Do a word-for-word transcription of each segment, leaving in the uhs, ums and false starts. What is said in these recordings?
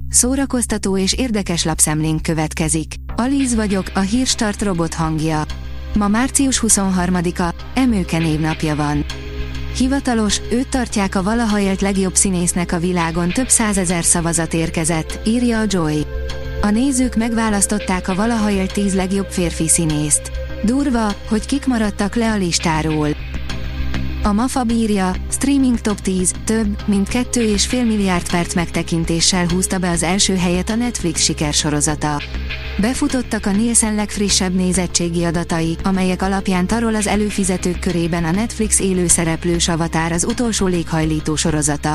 szórakoztató és érdekes lapszemlénk következik. Aliz vagyok, a Hírstart robot hangja. Ma március huszonharmadika, Emőke névnapja van. Hivatalos, őt tartják a valaha élt legjobb színésznek a világon, több százezer szavazat érkezett, írja a Joy. A nézők megválasztották a valaha élt tíz legjobb férfi színészt. Durva, hogy kik maradtak le a listáról. A Mafab írja, streaming top tíz, több, mint kettő és fél milliárd perc megtekintéssel húzta be az első helyet a Netflix sikersorozata. Befutottak a Nielsen legfrissebb nézettségi adatai, amelyek alapján tarol az előfizetők körében a Netflix élőszereplős Avatar az utolsó léghajlító sorozata.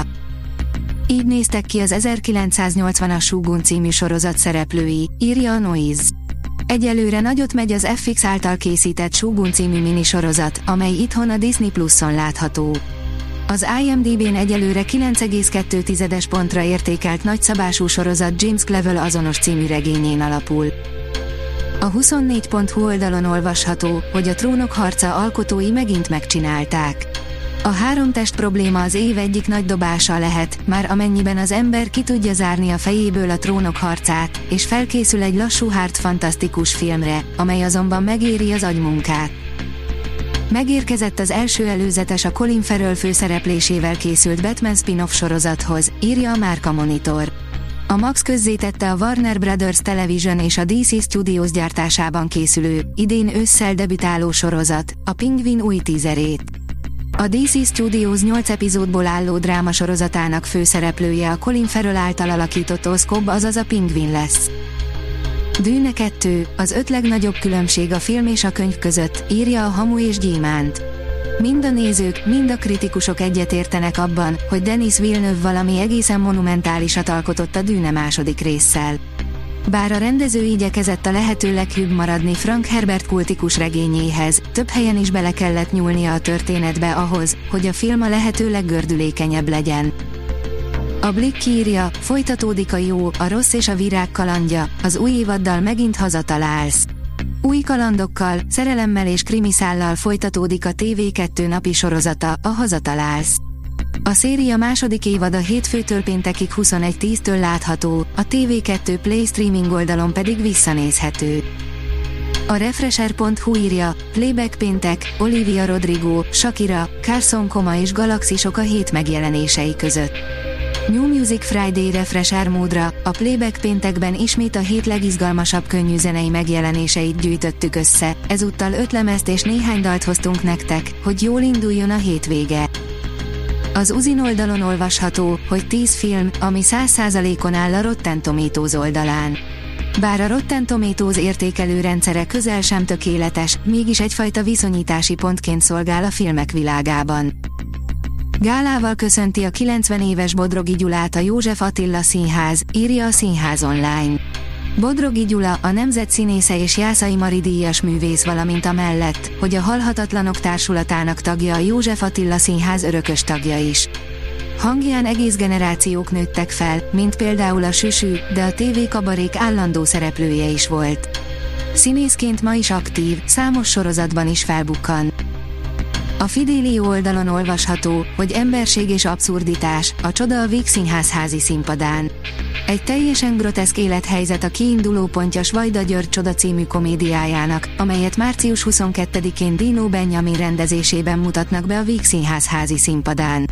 Így néztek ki az ezerkilencszáznyolcvanas Shogun című sorozat szereplői, írja a Noise. Egyelőre nagyot megy az ef iksz által készített Shogun című minisorozat, amely itthon a Disney Pluson látható. Az i em dé bén egyelőre kilenc egész kettő tized pontra értékelt nagyszabású sorozat James Clavell azonos című regényén alapul. A huszonnégy pont hu oldalon olvasható, hogy a Trónok harca alkotói megint megcsinálták. A három test probléma az év egyik nagy dobása lehet, már amennyiben az ember ki tudja zárni a fejéből a Trónok harcát, és felkészül egy lassú hard fantasztikus filmre, amely azonban megéri az agymunkát. Megérkezett az első előzetes a Colin Farrell főszereplésével készült Batman spin-off sorozathoz, írja a Márka Monitor. A Max közzétette a Warner Brothers Television és a dé cé Studios gyártásában készülő, idén ősszel debütáló sorozat, a Pingvin új tízerét. A dé cé Studios nyolc epizódból álló drámasorozatának főszereplője a Colin Farrell által alakított Oszkob, azaz a Pingvin lesz. Dűne kettő, az öt legnagyobb különbség a film és a könyv között, írja a Hamu és Gyémánt. Mind a nézők, mind a kritikusok egyetértenek abban, hogy Denis Villeneuve valami egészen monumentálisat alkotott a Dűne második résszel. Bár a rendező igyekezett a lehető leghűbb maradni Frank Herbert kultikus regényéhez, több helyen is bele kellett nyúlnia a történetbe ahhoz, hogy a film a lehető leggördülékenyebb legyen. A Blick írja, folytatódik a jó, a rossz és a virág kalandja, az új évaddal megint hazatalálsz. Új kalandokkal, szerelemmel és krimiszállal folytatódik a té vé kettő napi sorozata, a Hazatalálsz. A széria második évada hétfőtől péntekig huszonegy tíztől látható, a té vé kettő Play streaming oldalon pedig visszanézhető. A Refresher pont hu írja, Playback péntek, Olivia Rodrigo, Shakira, Carson Coma és Galaxisok a hét megjelenései között. New Music Friday Refresher módra, a Playback péntekben ismét a hét legizgalmasabb könnyűzenei megjelenéseit gyűjtöttük össze, ezúttal öt lemezt és néhány dalt hoztunk nektek, hogy jól induljon a hétvége. Az Uzin oldalon olvasható, hogy tíz film, ami száz százalékon áll a Rotten Tomatoes oldalán. Bár a Rotten Tomatoes értékelő rendszere közel sem tökéletes, mégis egyfajta viszonyítási pontként szolgál a filmek világában. Gálával köszönti a kilencven éves Bodrogi Gyulát a József Attila Színház, írja a Színház online. Bodrogi Gyula, a nemzet színésze és Jászai Mari díjas művész, valamint amellett, hogy a Halhatatlanok társulatának tagja, a József Attila Színház örökös tagja is. Hangján egész generációk nőttek fel, mint például a Süsű, de a té vé kabarék állandó szereplője is volt. Színészként ma is aktív, számos sorozatban is felbukkan. A Fidelio oldalon olvasható, hogy emberség és abszurditás, a csoda a Vígszínház házi színpadán. Egy teljesen groteszk élethelyzet a kiinduló pontja Svajda György Csoda című komédiájának, amelyet március huszonkettedikén Dino Benjamin rendezésében mutatnak be a Vígszínház házi színpadán.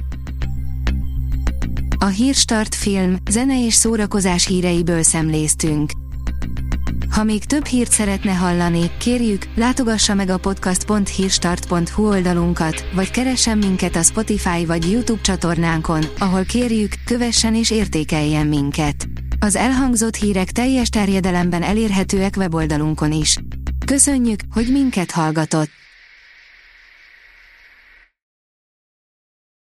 A Hírstart film, zene és szórakozás híreiből szemléztünk. Ha még több hírt szeretne hallani, kérjük, látogassa meg a podcast pont hírstart pont hu oldalunkat, vagy keressen minket a Spotify vagy YouTube csatornánkon, ahol kérjük, kövessen és értékeljen minket. Az elhangzott hírek teljes terjedelemben elérhetőek weboldalunkon is. Köszönjük, hogy minket hallgatott!